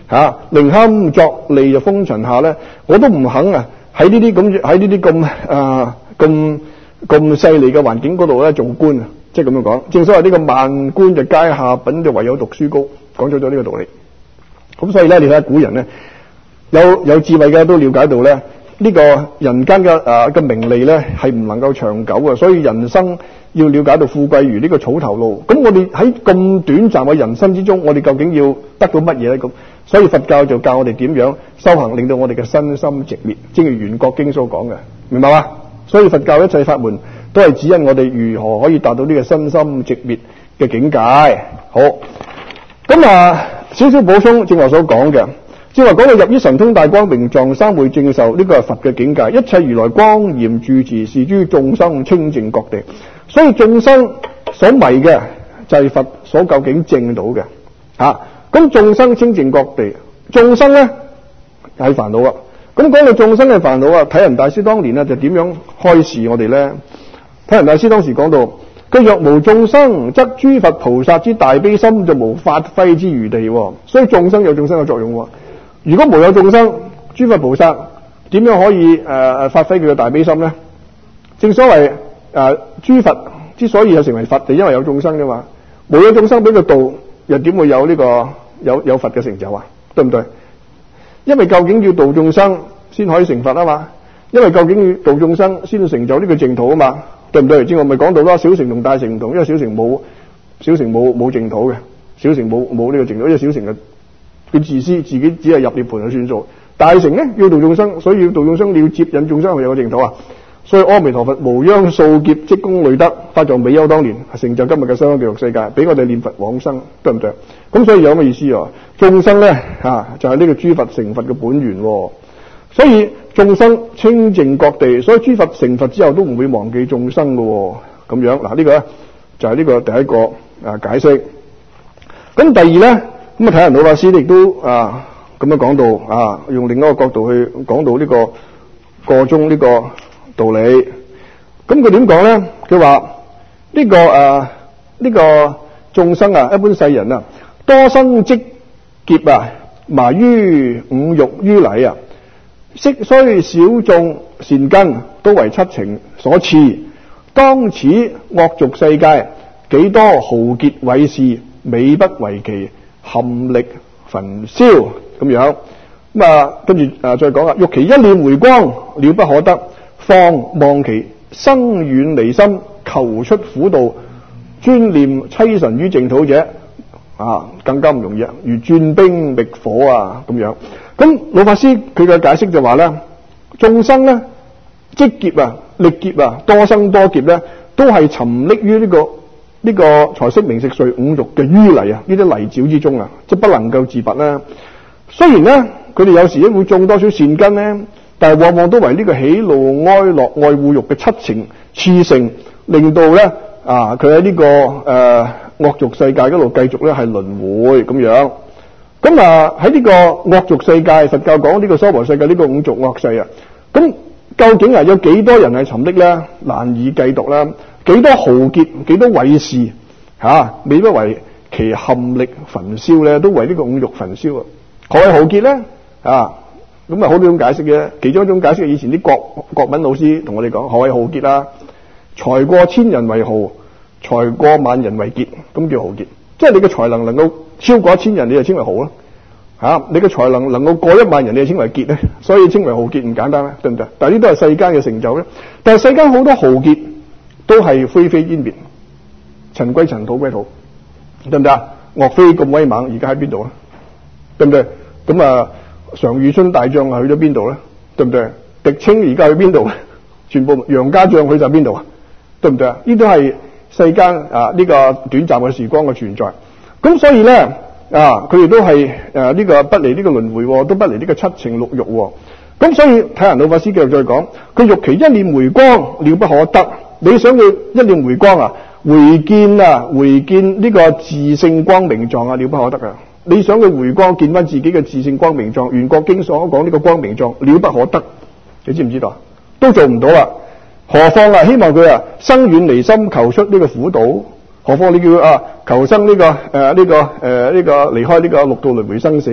A: 嚇，寧堪作利就風塵下咧，我都唔肯啊喺呢啲咁喺呢啲咁啊咁咁犀利嘅環境嗰度咧做官啊，即係咁樣講。正所謂呢個萬官就階下品，就唯有讀書高，講咗咗呢個道理。咁所以咧，你睇下古人咧，有有智慧嘅都了解到咧。呢個人間嘅誒嘅名利咧係唔能夠長久嘅，所以人生要了解到富貴如呢個草頭路。咁我哋喺咁短暫嘅人生之中，我哋究竟要得到乜嘢咧？咁所以佛教就教我哋點樣修行，令到我哋嘅身心寂滅。正如圓覺經所講嘅，明白嗎？所以佛教一切法門都係指引我哋如何可以達到呢個身心寂滅嘅境界。好，咁啊少少補充正話所講嘅。即係話講到入於神通大光明狀三昧正受，呢、這個係佛嘅境界。一切如來光嚴住持，是諸眾生清淨覺地。所以眾生所迷嘅就係佛所究竟證到嘅吓。咁、啊、眾生清淨覺地，眾生咧係煩惱啊。咁講到眾生嘅煩惱啊，體仁大師當年咧就點樣開示我哋咧？體仁大師當時講到，佢若無眾生，則諸佛菩薩之大悲心就無發揮之餘地。所以眾生有眾生嘅作用。如果無有眾生，諸佛菩薩點樣可以誒誒、呃、發揮佢嘅大悲心咧？正所謂誒諸佛之所以係成為佛，就因為有眾生啫嘛。無有眾生俾佢度，又點會有呢、這個有有佛嘅成就啊？對唔對？因為究竟要度眾生先可以成佛啊嘛。因為究竟要度眾生先成就呢個淨土啊嘛。對唔對？之前我咪講到啦，小乘同大乘唔同，因為小乘冇小乘冇冇淨土嘅，小乘冇冇呢個淨土，因為小乘嘅。佢自私，自己只係入涅盤就算數。大乘咧要度眾生，所以要度眾生，你要接引眾生去有個淨土啊。所以阿彌陀佛無央數劫積功累德，法藏比丘當年成就今日嘅西方極樂世界，俾我哋念佛往生，對唔對？咁所以有乜意思啊？眾生咧嚇、啊、就係、是、呢個諸佛成佛嘅本源、哦。所以眾生清淨覺地，所以諸佛成佛之後都唔會忘記眾生嘅、哦。咁樣嗱，呢、這個咧就係、是、呢個第一個啊解釋。咁第二咧。咁啊，體仁老法師亦都啊咁樣講到啊，用另一個角度去講到呢個個中呢個道理。咁佢點講咧？佢話呢個誒呢、啊這個眾生啊，一般世人啊，多生積劫啊，麻於五欲於禮啊，悉雖小眾善根，都為七情所賜。當此惡俗世界，幾多豪傑偉士，美不為其含力焚燒咁樣。咁啊，跟住啊再講啊，欲其一念回光，了不可得；況望其生遠離心，求出苦道，專念妻神於淨土者，啊，更加唔容易啊！如鑽冰覓火啊咁樣。咁老法師佢嘅解釋就話咧，眾生咧積劫啊、歷劫啊、多生多劫咧，都係沉溺於呢、這個。呢個財色名食睡五欲嘅淤泥啊，呢啲泥沼之中啊，即係不能夠自拔啦。雖然咧，佢哋有時都會種多少善根咧，但係往往都為呢個喜怒哀樂愛惡欲嘅七情熾盛，令到咧啊佢喺呢個誒惡俗世界嗰度繼續咧係輪迴咁樣。咁啊喺呢個惡俗世界，佛教講呢個娑婆世界呢個五濁惡世啊，咁究竟啊有幾多人係沉溺咧？難以計度啦。幾多豪傑，幾多偉士，吓、啊，美不為其含力焚燒咧，都為呢個五欲焚燒啊！何謂豪傑咧？啊，咁啊好多種解釋嘅，其中一種解釋係以前啲國國文老師同我哋講，何謂豪傑啊？才過千人為豪，才過萬人為傑，咁叫豪傑。即係你嘅才能能夠超過一千人，你就稱為豪啦。吓、啊，你嘅才能能夠過一萬人，你就稱為傑咧。所以稱為豪傑唔簡單啦，對唔對？但係呢都係世間嘅成就咧。但係世間好多豪傑。都係灰飛煙滅，塵歸塵，土歸土，對唔對啊？岳飛咁威猛，而家喺邊度咧？對唔對？咁啊，常遇春大將啊，去咗邊度咧？對唔對？狄青而家去邊度咧？全部楊家將去晒邊度啊？對唔對啊？呢都係世間啊呢個短暫嘅時光嘅存在。咁所以咧啊，佢哋都係誒呢個不離呢個輪迴，都不離呢個七情六欲。咁所以體仁老法師繼續再講，佢欲其一念回光，了不可得。你想佢一念回光啊，回見啊，回見呢個自性光明狀啊，了不可得啊！你想佢回光見翻自己嘅自性光明狀，圓覺經所講呢個光明狀了不可得，你知唔知道？都做唔到啦，何況啊希望佢啊生遠離心，求出呢個苦道，何況你叫佢啊求生呢、這個誒呢、呃這個誒呢、呃這個離開呢個六道輪迴生死咧？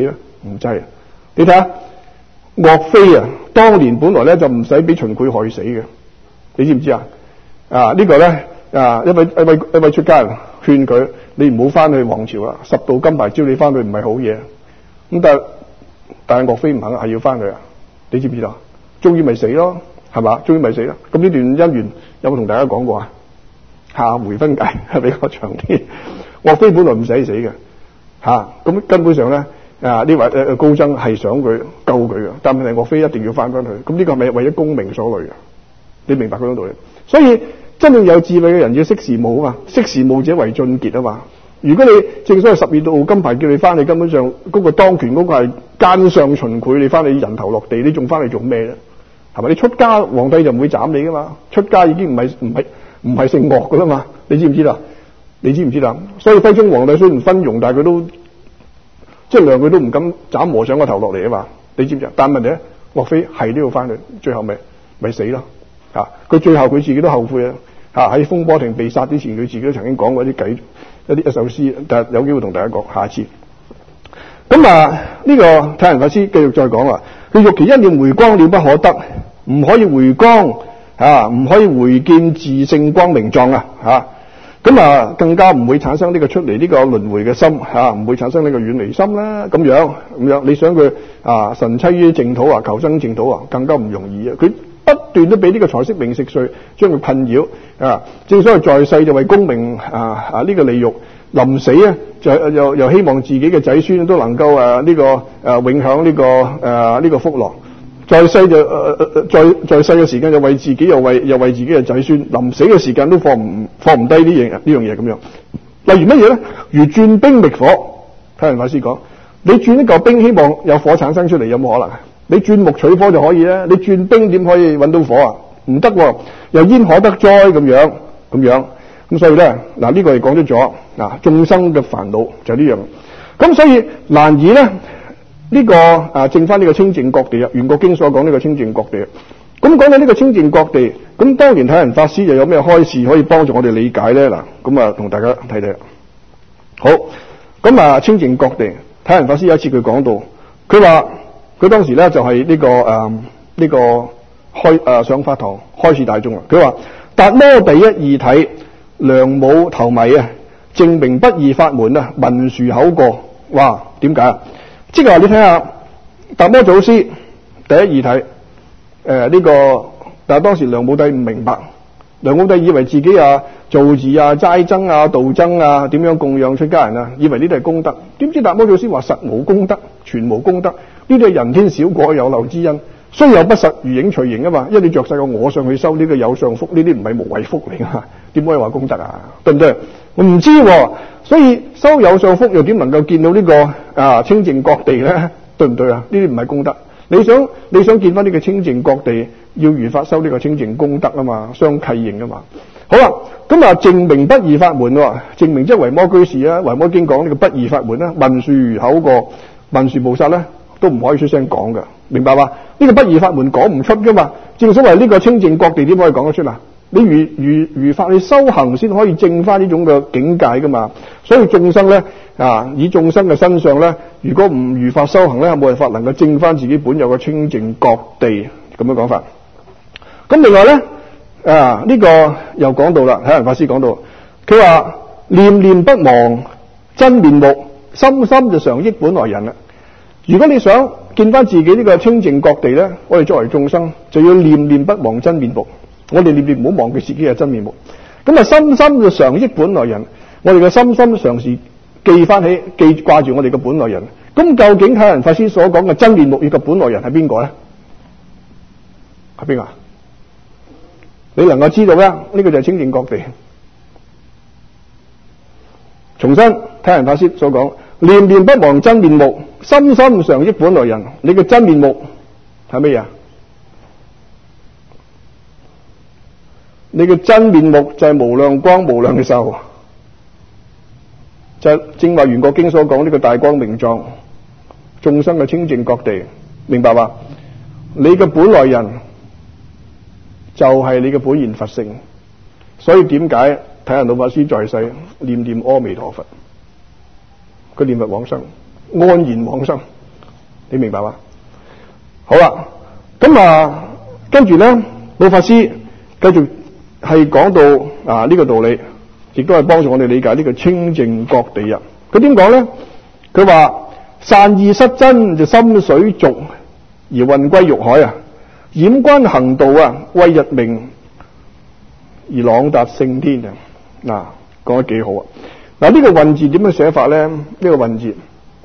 A: 唔制。你睇下岳飛啊，當年本來咧就唔使俾秦檜害死嘅，你知唔知啊？啊、這個、呢個咧啊一位一位一位出家人勸佢，你唔好翻去皇朝啦，十道金牌招你翻去唔係好嘢。咁但係但係岳飛唔肯，係要翻去啊！你知唔知道？終於咪死咯，係嘛？終於咪死咯。咁呢段姻緣有冇同大家講過啊？下回分解係比較長啲。岳飛本來唔使死嘅，吓、啊、咁根本上咧啊呢位誒高僧係想佢救佢嘅，但係岳飛一定要翻翻去。咁呢個係咪為咗功名所累啊？你明白嗰種道理？所以真正有智慧嘅人要識時務啊嘛，識時務者為俊傑啊嘛。如果你正所謂十二道金牌叫你翻去，根本上嗰個當權嗰個係奸相秦檜，你翻去人頭落地，你仲翻去做咩咧？係咪？你出家皇帝就唔會斬你噶嘛？出家已經唔係唔係唔係姓岳噶啦嘛？你知唔知啦？你知唔知啦？所以徽宗皇帝雖然昏庸，但係佢都即係量佢都唔敢斬和尚個頭落嚟啊嘛？你知唔知啊？但係問題咧，岳飛係都要翻去，最後咪咪死咯嚇！佢最後佢自己都後悔啊嚇！喺風波亭被殺之前，佢自己都曾經講過啲偈。一啲一首詩，但係有機會同大家講下次。咁啊，呢、這個太陽法師繼續再講啦。佢欲其一念回光了不可得，唔可以回光啊，唔可以回見自性光明狀啊嚇。咁啊，更加唔會產生呢個出嚟呢個輪迴嘅心嚇，唔、啊、會產生呢個遠離心啦。咁樣咁樣，你想佢啊神棲於淨土啊，求生淨土啊，更加唔容易啊。佢不斷都俾呢個財色名食睡將佢困擾啊！正所謂在世就為功名啊啊呢、這個利欲，臨死咧就又又希望自己嘅仔孫都能夠誒、啊、呢、這個誒、啊、永享呢、這個誒呢、啊這個福樂。在世就誒、啊、在在世嘅時間就為自己又為又為自己嘅仔孫，臨死嘅時間都放唔放唔低呢樣呢樣嘢咁樣。例如乜嘢咧？如轉冰覓火，睇人法師講，你轉一嚿冰，希望有火產生出嚟，有冇可能啊？你轉木取火就可以咧，你轉冰點可以搵到火啊？唔得喎，又焉可得哉咁樣咁樣咁，所以咧嗱呢個係講出咗嗱眾生嘅煩惱就係呢樣，咁所以難以咧呢、這個啊證翻呢個清淨覺地啊，圓覺經所講呢個清淨覺地啊。咁講到呢個清淨覺地，咁當然睇人法師又有咩開示可以幫助我哋理解咧？嗱，咁啊同大家睇睇。好，咁啊清淨覺地，睇人法師有一次佢講到，佢話。佢當時咧就係、是、呢、這個誒呢、呃這個開誒上法堂開示大眾啊。佢話達摩第一義體，梁武頭米啊，證明不二法門啊，文殊口過。哇，點解啊？即係話你睇下達摩祖師第一義體誒呢、呃這個，但係當時梁武帝唔明白，梁武帝以為自己啊造字啊齋僧啊道僧啊點樣供養出家人啊，以為呢啲係功德。點知達摩祖師話實無功德，全無功德。呢啲係人天小果有漏之恩，雖有不實如影隨形啊嘛，因為你着晒個我上去收呢個有上福，呢啲唔係無謂福嚟噶，點可以話功德啊？對唔對？我唔知喎、啊，所以收有上福又點能夠見到呢、這個啊清淨覺地咧？對唔對啊？呢啲唔係功德。你想你想見翻呢個清淨覺地，要如法收呢個清淨功德啊嘛，相契應啊嘛。好啦，咁啊證明不二法門喎，證明即係維摩居士啊，維摩經講呢個不二法門啦，文殊口過，文殊菩薩咧。都唔可以出聲講噶，明白嘛？呢、這個不二法門講唔出噶嘛？正所謂呢個清淨覺地點可以講得出啊？你如如如法去修行先可以證翻呢種嘅境界噶嘛？所以眾生咧啊，以眾生嘅身上咧，如果唔如法修行咧，冇辦法能夠證翻自己本有嘅清淨覺地咁樣講法。咁另外咧啊，呢、這個又講到啦，睇人法師講到，佢話念念不忘真面目，深深就常憶本來人啦。如果你想見翻自己呢個清淨覺地咧，我哋作為眾生就要念念不忘真面目。我哋念念唔好忘記自己嘅真面目。咁啊，深深就常憶本來人。我哋嘅心心常時記翻起，記掛住我哋嘅本來人。咁究竟睇人法師所講嘅真面目以及本來人係邊個咧？係邊個？你能夠知道咧？呢、這個就係清淨覺地。重新睇人法師所講。念念不忘真面目，深深常憶本來人。你嘅真面目係乜嘢？你嘅真面目就係無量光無量壽，就係正話圓覺經所講呢個大光明狀，眾生嘅清淨覺地，明白嘛？你嘅本來人就係你嘅本然佛性，所以點解睇人老法師在世念念阿彌陀佛？佢念佛往生，安然往生， 你明白嗎？好啦，咁啊，跟住咧，老法師繼續係講到啊呢、這個道理，亦都係幫助我哋理解呢個清淨覺地啊。佢點講咧？佢話散意失真就心水濁而運歸欲海啊，掩關行道啊，為日明而朗達聖天啊。嗱，講得幾好啊！嗱，呢個運字點樣寫法咧？呢、這個運字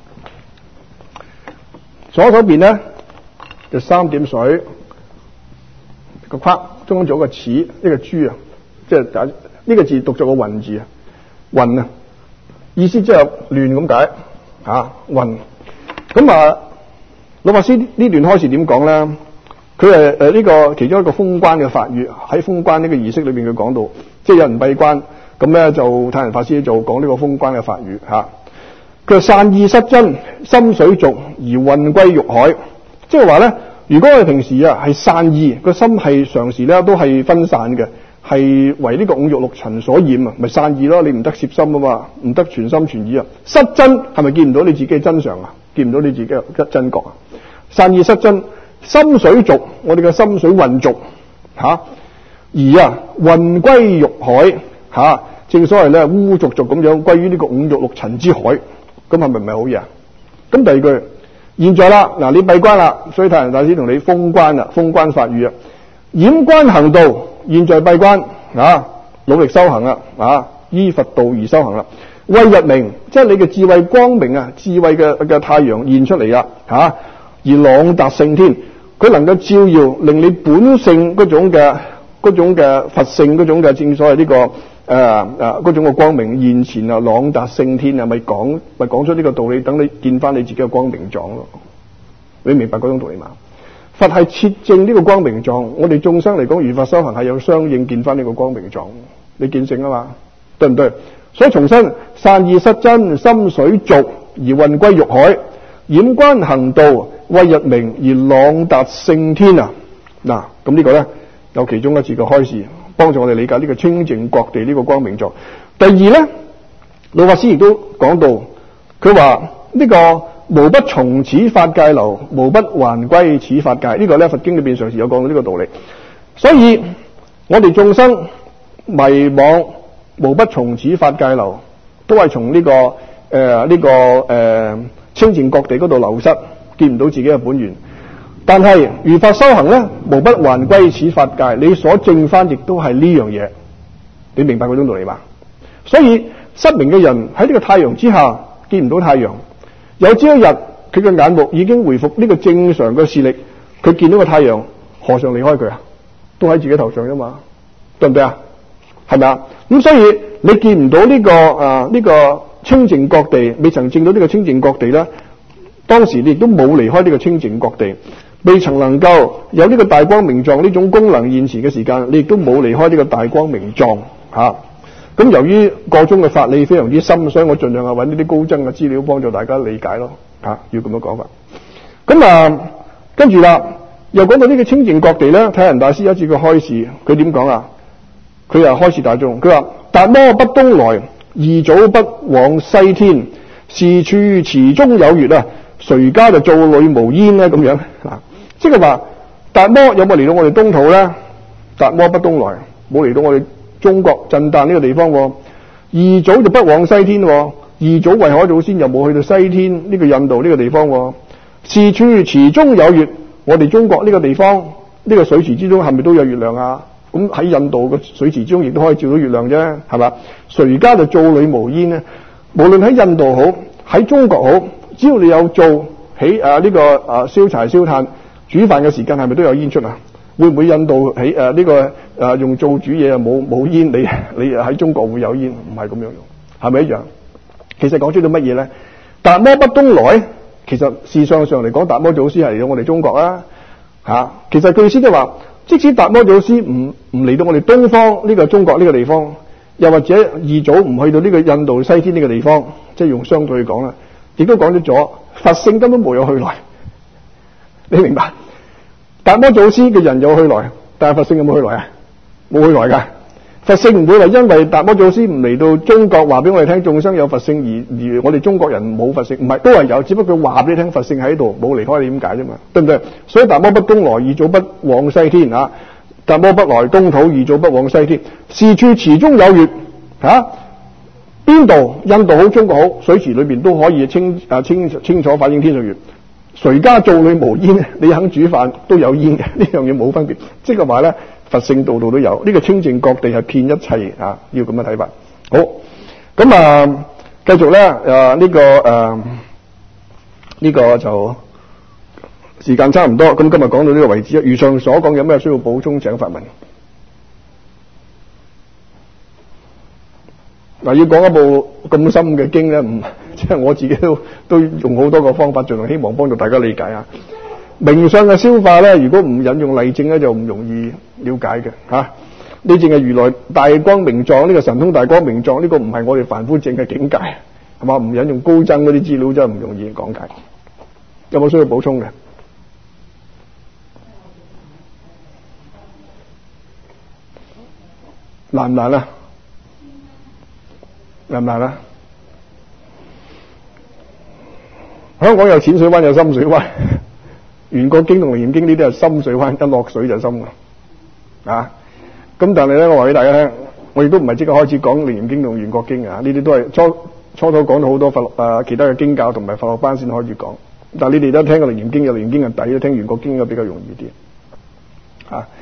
A: 左手邊咧就三點水個框，中間做一個齒，一個珠啊，即係呢、這個字讀作個運字啊，運啊，意思即係亂咁解啊，運。咁啊，老法師呢段開始點講咧？佢係誒呢個其中一個封關嘅法語，喺封關呢個儀式裏邊佢講到，即係有人閉關。咁咧就太陽法師做講呢個封關嘅法語嚇，佢話散意失真，心水濁而運歸欲海，即係話咧，如果我哋平時啊係散意，個心係常時咧都係分散嘅，係為呢個五欲六塵所染啊，咪散意咯，你唔得攝心啊嘛，唔得全心全意啊，失真係咪見唔到你自己嘅真相啊？見唔到你自己嘅真覺啊？散意失真，心水濁，我哋嘅心水混濁嚇，而啊運歸欲海嚇。啊正所謂咧，污污濁濁咁樣歸於呢個五欲六塵之海，咁係咪唔係好嘢啊？咁第二句，現在啦，嗱你閉關啦，所以太陽大師同你封關啦，封關法語啊，掩關行道，現在閉關啊，努力修行啦，啊依佛道而修行啦，為日明，即係你嘅智慧光明啊，智慧嘅嘅太陽現出嚟啦，吓、啊、而朗達聖天，佢能夠照耀，令你本性嗰種嘅嗰種嘅佛性嗰種嘅正所謂呢、這個。誒誒嗰種嘅光明現前啊，朗達聖天啊，咪講咪講出呢個道理，等你見翻你自己嘅光明狀咯。你明白嗰種道理嘛？佛係切證呢個光明狀，我哋眾生嚟講，如法修行係有相應見翻呢個光明狀。你見性啊嘛，對唔對？所以重申散意失真，心水濁而運歸欲海，掩關行道，為日明而朗達聖天啊！嗱，咁呢個咧有其中一次嘅開示。幫助我哋理解呢個清淨覺地呢個光明狀。第二咧，老法師亦都講到，佢話呢個無不從此法界流，無不還歸此法界。呢、這個咧佛經裏邊常時有講到呢個道理。所以我哋眾生迷惘，無不從此法界流，都係從呢、這個誒呢、呃這個誒、呃、清淨覺地嗰度流失，見唔到自己嘅本源。但係如法修行咧，無不還歸此法界。你所證翻亦都係呢樣嘢，你明白嗰種道理嘛？所以失明嘅人喺呢個太陽之下見唔到太陽，有朝一日佢嘅眼目已經回復呢個正常嘅視力，佢見到個太陽，何嘗離開佢啊？都喺自己頭上啫嘛，對唔對啊？係咪啊？咁所以你見唔到呢、這個啊呢、這個清淨覺地，未曾證到呢個清淨覺地咧，當時你亦都冇離開呢個清淨覺地。未曾能夠有呢個大光明狀呢種功能現前嘅時間，你亦都冇離開呢個大光明狀嚇。咁、啊、由於個中嘅法理非常之深，所以我盡量係揾呢啲高僧嘅資料幫助大家理解咯嚇、啊。要咁樣講法。咁啊，跟住啦，又講到呢個清淨覺地咧，太陽大師有一次嘅開示，佢點講啊？佢又開示大眾，佢話：達摩不東來，二祖不往西天，是處池中有月啊，誰家就灶裏無煙咧？咁樣嗱。即係話達摩有冇嚟到我哋東土咧？達摩不東來，冇嚟到我哋中國震旦呢個地方。二祖就不往西天，二祖慧可祖先又冇去到西天呢個印度呢個地方。是處池中有月，我哋中國呢個地方呢、呢個水池之中係咪都有月亮啊？咁喺印度嘅水池之中亦都可以照到月亮啫，係嘛？誰家就灶裏無煙咧？無論喺印度好，喺中國好，只要你有灶起啊呢、呢個啊燒柴燒炭。煮飯嘅時間係咪都有煙出啊？會唔會印度喺誒呢個誒、呃、用灶煮嘢啊冇冇煙？你你喺中國會有煙？唔係咁樣用，係咪一樣？其實講出到乜嘢咧？達摩不東來，其實事實上嚟講，達摩祖師係嚟到我哋中國啦嚇、啊。其實句意思即係話，即使達摩祖師唔唔嚟到我哋東方呢、這個中國呢個地方，又或者二祖唔去到呢個印度西天呢個地方，即係用相對去講啦，亦都講咗咗佛性根本冇有去來。你明白？達摩祖師嘅人有去來，但係佛性有冇去來啊？冇去來噶。 佛性唔會話因為達摩祖師唔嚟到中國話俾我哋聽眾生有佛性而而我哋中國人冇佛性，唔係都係有，只不過話俾你聽佛性喺度，冇離開你點解啫嘛，對唔對？所以達摩不東來，二祖不往西天啊！達摩不來東土，二祖不往西天。是處池中有月啊！邊度印度好，中國好，水池裏邊都可以清啊清清楚反映天上月。誰家灶裏無煙？你肯煮飯都有煙嘅，呢樣嘢冇分別。即係話咧，佛性度度都有，呢、這個清淨各地係遍一切啊！要咁嘅睇法。好，咁啊，繼續咧誒呢、這個誒呢、啊這個就時間差唔多，咁今日講到呢個為止。如上所講，有咩需要補充請發問。嗱，要講一部咁深嘅經咧，唔即係我自己都都用好多個方法，盡量希望幫助大家理解啊。名相嘅消化咧，如果唔引用例證咧，就唔容易了解嘅嚇。你淨係如來大光明藏，呢、這個神通大光明藏，呢、這個唔係我哋凡夫證嘅境界，係嘛？唔引用高僧嗰啲資料真係唔容易講解。有冇需要補充嘅？難唔難啊？難唔難啊？香港有淺水灣，有深水灣。圓覺經同楞嚴經呢啲係深水灣，一落水就深噶。啊，咁但係咧，我話俾大家聽，我亦都唔係即刻開始講楞嚴經同圓覺經啊。呢啲都係初初初講到好多佛學啊，其他嘅經教同埋佛學班先開始講。但係你哋都聽過楞嚴經，有楞嚴經嘅底，都聽圓覺經嘅比較容易啲。啊。